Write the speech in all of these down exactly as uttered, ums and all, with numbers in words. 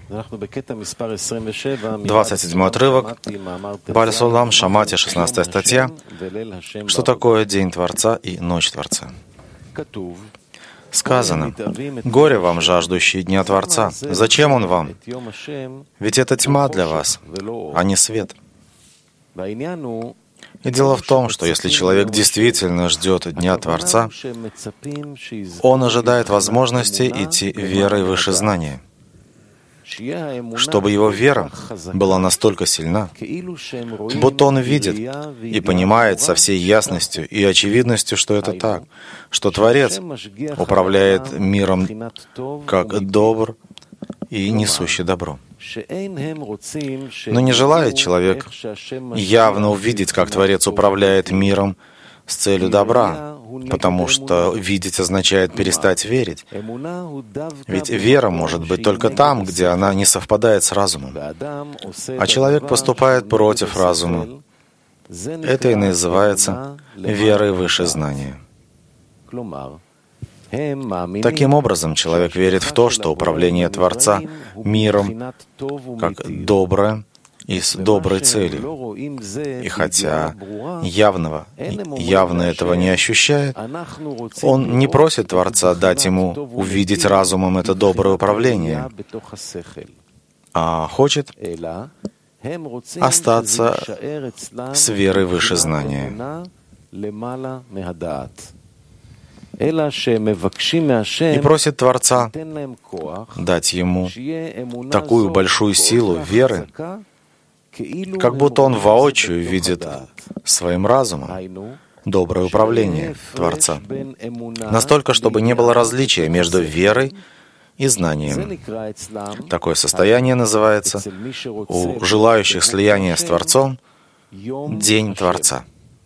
двадцать седьмой отрывок, Бааль Асулам, Шамати, шестнадцатая статья. Что такое День Творца и Ночь Творца? Сказано: «Горе вам, жаждущие Дня Творца! Зачем он вам? Ведь это тьма для вас, а не свет». И дело в том, что если человек действительно ждет Дня Творца, он ожидает возможности идти верой выше знания, чтобы его вера была настолько сильна, будто он видит и понимает со всей ясностью и очевидностью, что это так, что Творец управляет миром как добр и несущий добро. Но не желает человек явно увидеть, как Творец управляет миром с целью добра, потому что видеть означает перестать верить. Ведь вера может быть только там, где она не совпадает с разумом. А человек поступает против разума. Это и называется верой выше знания. Таким образом, человек верит в то, что управление Творца миром как доброе и с доброй целью. И хотя явного, явно этого не ощущает, он не просит Творца дать ему увидеть разумом это доброе управление, а хочет остаться с верой выше знания. И просит Творца дать ему такую большую силу веры, как будто он воочию видит своим разумом доброе управление Творца. Настолько, чтобы не было различия между верой и знанием. Такое состояние называется у желающих слияния с Творцом День Творца.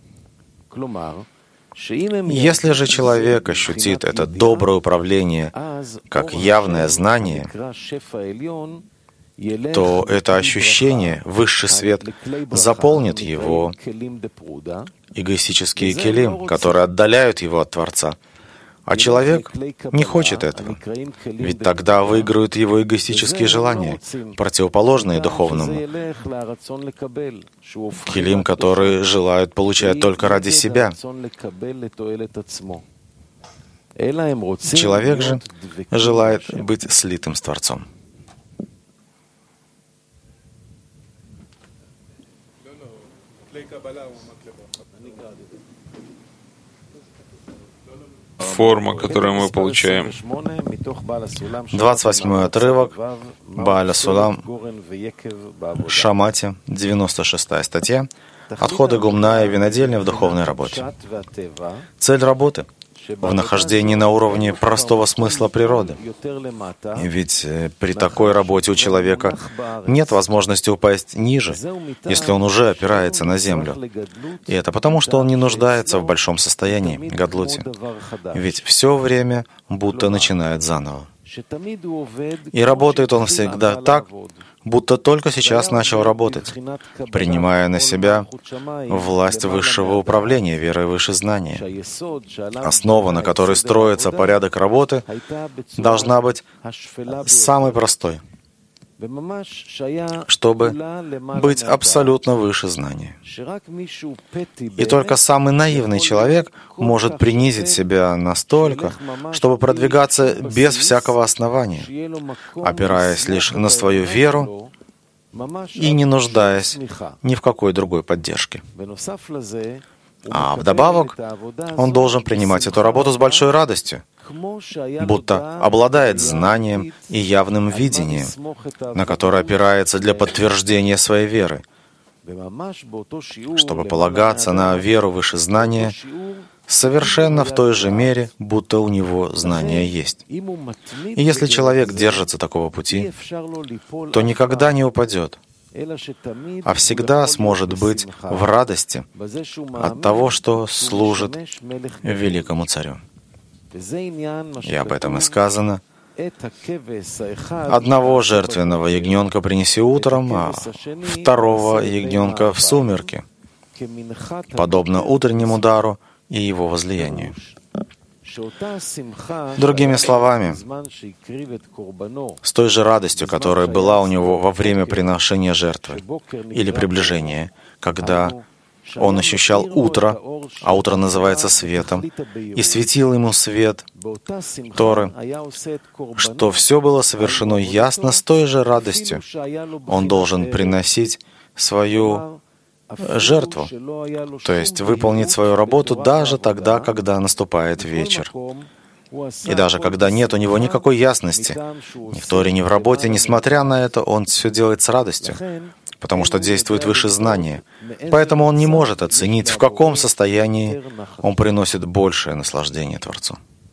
Если же человек ощутит это доброе управление как явное знание, то это ощущение, высший свет, заполнит его эгоистические келим, которые отдаляют его от Творца. А человек не хочет этого, ведь тогда выиграют его эгоистические желания, противоположные духовному. Келим, которые желают получать только ради себя. Человек же желает быть слитым с Творцом. Форма, которую мы получаем. двадцать восьмой отрывок, Бааль Асулам, Шамати, девяносто шестая статья. Отходы гумна и винодельни в духовной работе. Цель работы в нахождении на уровне простого смысла природы. Ведь при такой работе у человека нет возможности упасть ниже, если он уже опирается на землю. И это потому, что он не нуждается в большом состоянии, гадлуте. Ведь все время будто начинает заново. И работает он всегда так, будто только сейчас начал работать, принимая на себя власть высшего управления, верой выше знания. Основа, на которой строится порядок работы, должна быть самой простой, чтобы быть абсолютно выше знания. И только самый наивный человек может принизить себя настолько, чтобы продвигаться без всякого основания, опираясь лишь на свою веру и не нуждаясь ни в какой другой поддержке. А вдобавок, он должен принимать эту работу с большой радостью, будто обладает знанием и явным видением, на которое опирается для подтверждения своей веры, чтобы полагаться на веру выше знания совершенно в той же мере, будто у него знания есть. И если человек держится такого пути, то никогда не упадет, а всегда сможет быть в радости от того, что служит великому царю. И об этом и сказано: «Одного жертвенного ягненка принеси утром, а второго ягненка в сумерки, подобно утреннему дару и его возлиянию». Другими словами, с той же радостью, которая была у него во время приношения жертвы или приближения, когда он ощущал утро, а утро называется светом, и светил ему свет Торы, что все было совершено ясно с той же радостью. Он должен приносить свою жертву, то есть выполнить свою работу даже тогда, когда наступает вечер. И даже когда нет у него никакой ясности, ни в Торе, ни в работе, несмотря на это, он все делает с радостью, потому что действует выше знания. Поэтому он не может оценить, в каком состоянии он приносит большее наслаждение Творцу.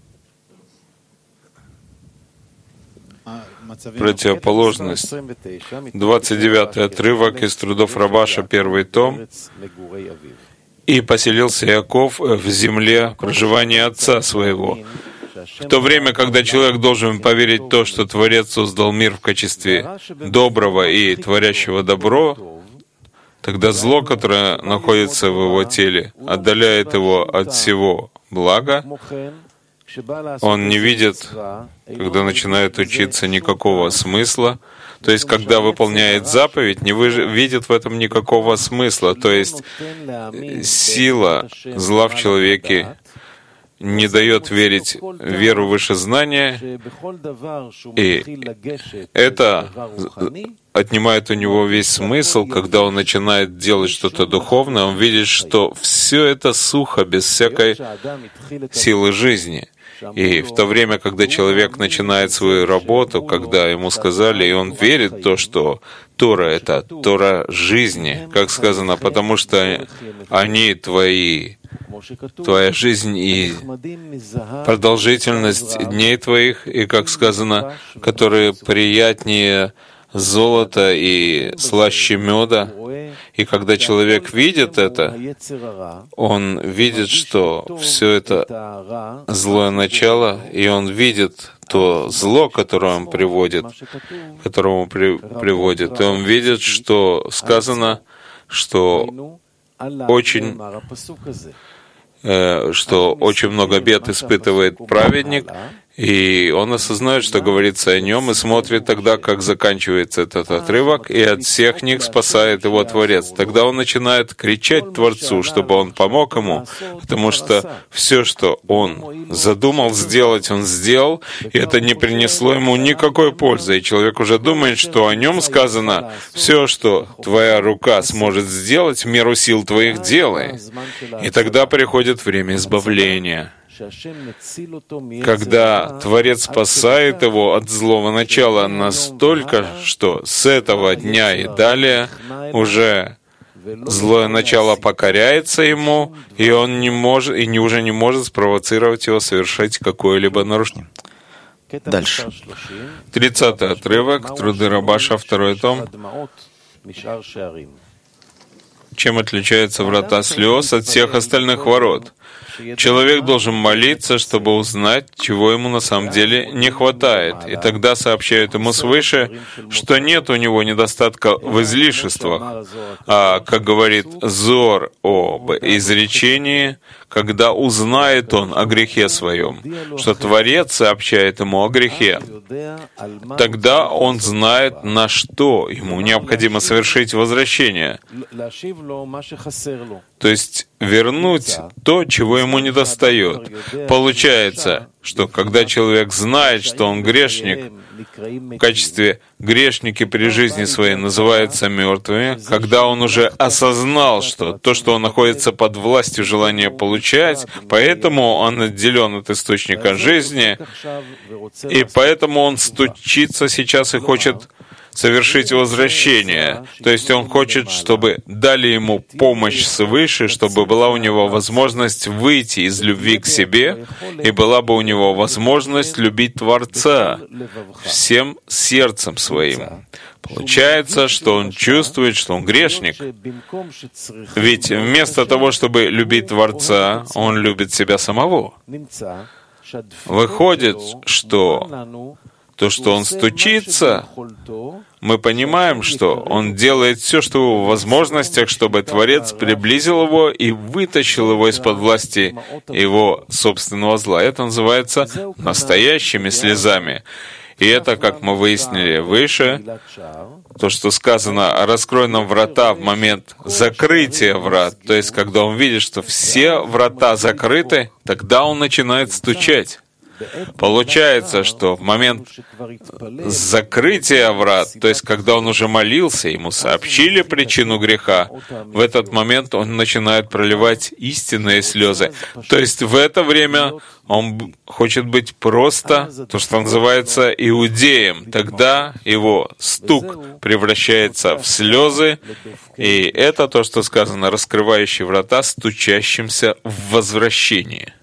Противоположность. двадцать девятый отрывок из трудов Рабаша, первый том. «И поселился Иаков в земле проживания отца своего». В то время, когда человек должен поверить в то, что Творец создал мир в качестве доброго и творящего добро, тогда зло, которое находится в его теле, отдаляет его от всего блага. Он не видит, когда начинает учиться, никакого смысла. То есть, когда выполняет заповедь, не видит в этом никакого смысла. То есть, сила зла в человеке не дает верить в веру выше знания, и это отнимает у него весь смысл. Когда он начинает делать что-то духовное, он видит, что все это сухо, без всякой силы жизни. И в то время, когда человек начинает свою работу, когда ему сказали, и он верит в то, что Тора — это Тора жизни, как сказано, потому что они твои, твоя жизнь и продолжительность дней твоих, и, как сказано, которые приятнее золота и слаще меда. И когда человек видит это, он видит, что все это злое начало, и он видит то зло, которое он приводит, которому при, приводит, и он видит, что сказано, что очень что очень много бед испытывает праведник, и он осознает, что говорится о нем, и смотрит тогда, как заканчивается этот отрывок, и от всех них спасает его Творец. Тогда он начинает кричать Творцу, чтобы он помог ему, потому что все, что он задумал сделать, он сделал, и это не принесло ему никакой пользы. И человек уже думает, что о нем сказано: все, что твоя рука сможет сделать, в меру сил твоих делай. И тогда приходит время избавления, когда Творец спасает его от злого начала настолько, что с этого дня и далее уже злое начало покоряется ему, и он не может, и не, уже не может спровоцировать его совершать какое-либо нарушение. Дальше. тридцатый отрывок, Труды Рабаша, второй том. Чем отличаются врата слез от всех остальных ворот? Человек должен молиться, чтобы узнать, чего ему на самом деле не хватает. И тогда сообщают ему свыше, что нет у него недостатка в излишествах. А, как говорит Зор об изречении, когда узнает он о грехе своем, что Творец сообщает ему о грехе, тогда он знает, на что ему необходимо совершить возвращение. То есть вернуть то, чего ему недостает. Получается, что когда человек знает, что он грешник, в качестве грешники при жизни своей называются мертвыми, когда он уже осознал, что то, что он находится под властью желания получать, поэтому он отделен от источника жизни, и поэтому он стучится сейчас и хочет совершить возвращение. То есть он хочет, чтобы дали ему помощь свыше, чтобы была у него возможность выйти из любви к себе, и была бы у него возможность любить Творца всем сердцем своим. Получается, что он чувствует, что он грешник. Ведь вместо того, чтобы любить Творца, он любит себя самого. Выходит, что то, что он стучится, мы понимаем, что он делает все, что в его возможностях, чтобы Творец приблизил его и вытащил его из-под власти его собственного зла. Это называется настоящими слезами. И это, как мы выяснили выше, то, что сказано «раскрой нам врата» в момент закрытия врат, то есть когда он видит, что все врата закрыты, тогда он начинает стучать. Получается, что в момент закрытия врат, то есть когда он уже молился, ему сообщили причину греха, в этот момент он начинает проливать истинные слезы. То есть в это время он хочет быть просто, то, что называется, иудеем. Тогда его стук превращается в слезы, и это то, что сказано, раскрывающий врата стучащимся в возвращении.